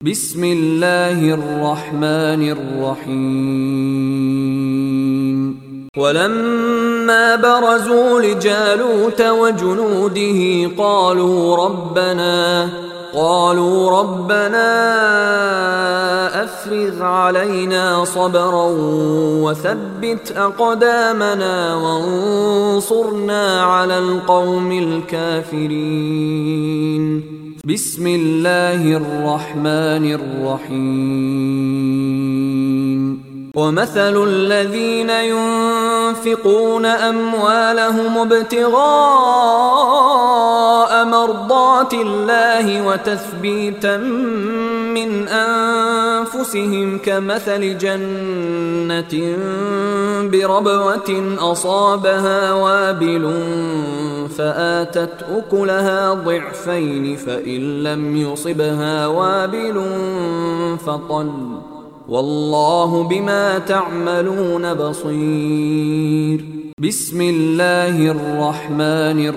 بسم الله الرحمن الرحيم ولما برزوا لجالوت وجنوده قالوا ربنا أفرغ علينا صبرا وثبت أقدامنا وانصرنا على القوم الكافرين. بسم الله الرحمن الرحيم ومثل الذين ينفقون أموالهم ابتغاء مرضات الله وتثبيتا من أنفسهم كمثل جنة بربوة أصابها وابل فآتت أكلها ضعفين فإن لم يصبها وابل فطل والله بما تعملون بصير. بسم الله الرحمن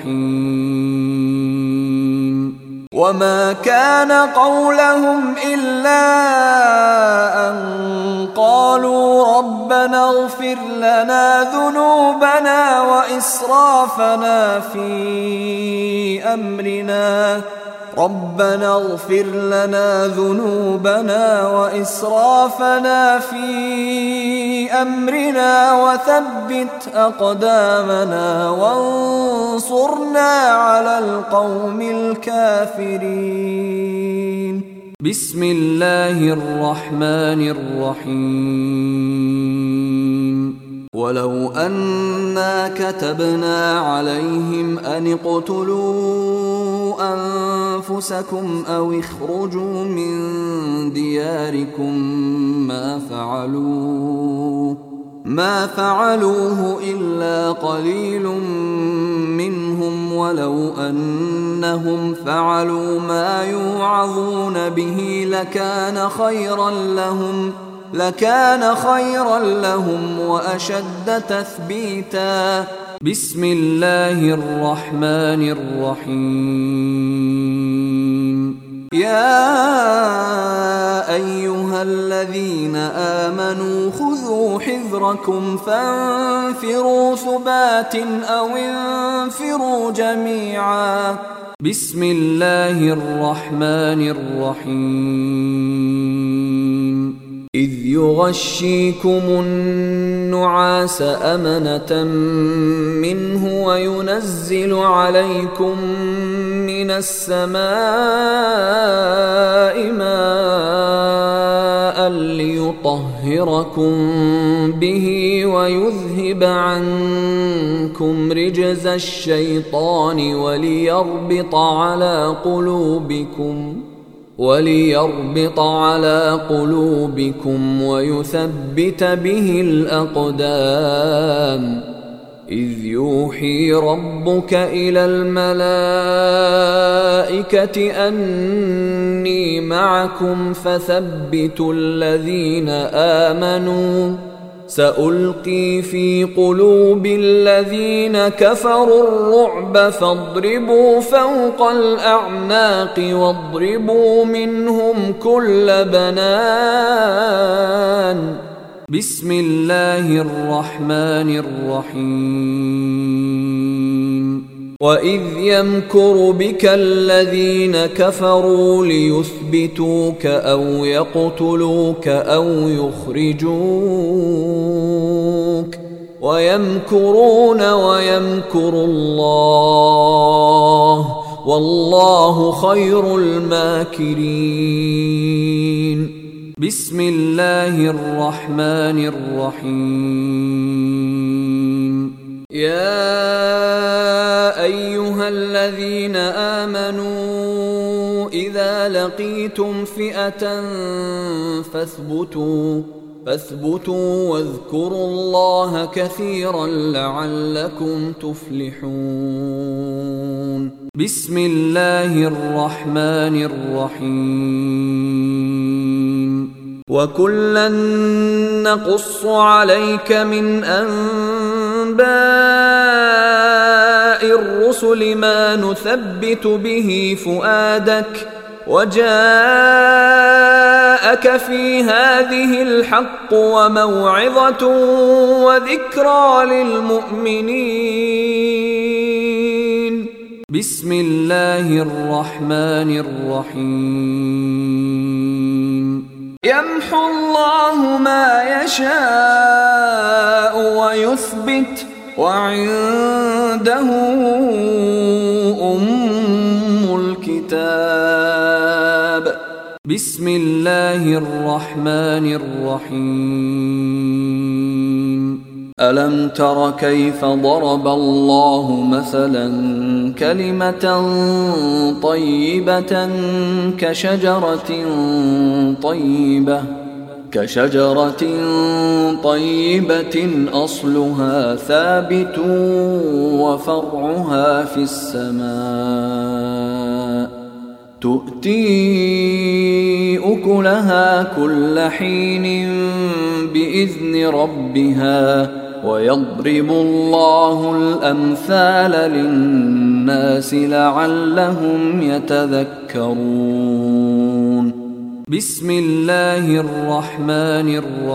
الرحيم وما كان قولهم إلا أن قالوا ربنا اغفر لنا ذنوبنا وإسرافنا في أمرنا وثبت أقدامنا وانصرنا على القوم الكافرين. بسم الله الرحمن الرحيم ولو أنا كتبنا عليهم أن اقتلوا أنفسكم أو اخرجوا من دياركم ما فعلوه إلا قليل منهم ولو أنهم فعلوا ما يوعظون به لكان خيرا لهم وأشد تثبيتا. بسم الله الرحمن الرحيم يا أيها الذين آمنوا خذوا حذركم فانفروا ثبات أو انفروا جميعا. بسم الله الرحمن الرحيم إذ يغشيكم النعاس أمنة منه وينزل عليكم من السماء ماء ليطهركم به ويذهب عنكم رجز الشيطان وليربط على قلوبكم ويثبت به الأقدام. إذ يوحي ربك إلى الملائكة أني معكم فثبتوا الذين آمنوا سألقي في قلوب الذين كفروا الرعب فاضربوا فوق الأعناق واضربوا منهم كل بنان. بسم الله الرحمن الرحيم وإذ يمكر بك الذين كفروا ليثبتوك أو يقتلوك أو يخرجوك ويمكرون ويمكر الله والله خير الماكرين. بسم الله الرحمن الرحيم يا أيها الذين آمنوا إذا لقيتم فئة فاثبتوا واذكروا الله كثيرا لعلكم تفلحون. بسم الله الرحمن الرحيم وكلا نقص عليك من أنباء الرسل ما نثبت به فؤادك وجاءك جاءك في هذه الحق وموعظة وذكرى للمؤمنين. بسم الله الرحمن الرحيم. يمحو الله ما يشاء ويثبت وعنده أم الكتاب. بسم الله الرحمن الرحيم. ألم تر كيف ضرب الله مثلا كلمة طيبة كشجرة طيبة أصلها ثابت وفرعها في السماء تؤتي أكلها كل حين بإذن ربها ويضرب الله الأمثال للناس لعلهم يتذكرون. بسم الله الرحمن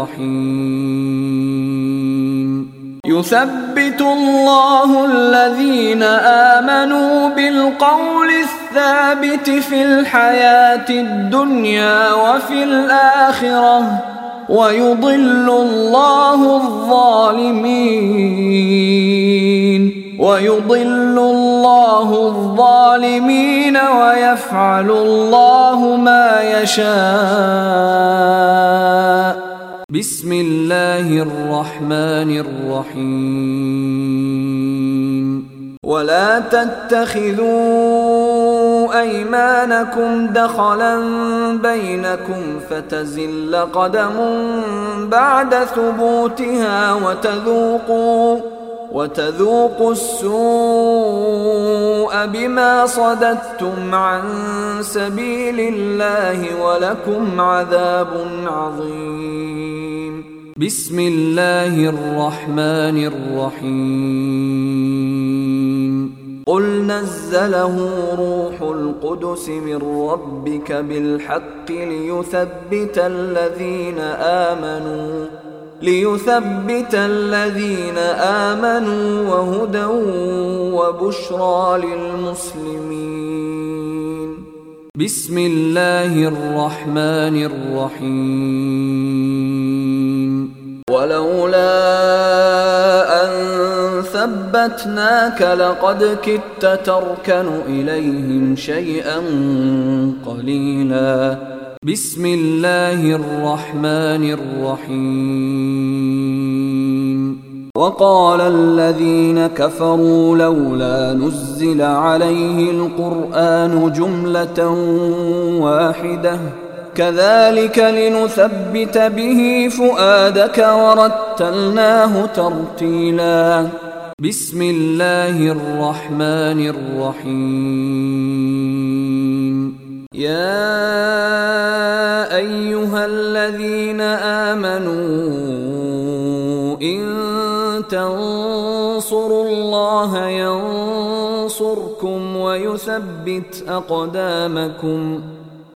الرحيم. يثبت الله الذين آمنوا بالقول الثابت في الحياة الدنيا وفي الآخرة ويضل الله الظالمين ويفعل الله ما يشاء. بسم الله الرحمن الرحيم. ولا تتخذوا أيمانكم دخلا بينكم فتزل قدم بعد ثبوتها وتذوقوا السوء بما صددتم عن سبيل الله ولكم عذاب عظيم. بسم الله الرحمن الرحيم. قل نزله روح القدس من ربك بالحق ليثبت الذين آمنوا وهدى وبشرى للمسلمين. بسم الله الرحمن الرحيم. ولولا أن ثبتناك لقد كدت تركن إليهم شيئا قليلا. بسم الله الرحمن الرحيم. وقال الذين كفروا لولا نزل عليه القرآن جملة واحدة كذلك لنثبت به فؤادك ورتلناه ترتيلا. بسم الله الرحمن الرحيم. يا أيها الذين آمنوا إن تنصروا الله ينصركم ويثبت أقدامكم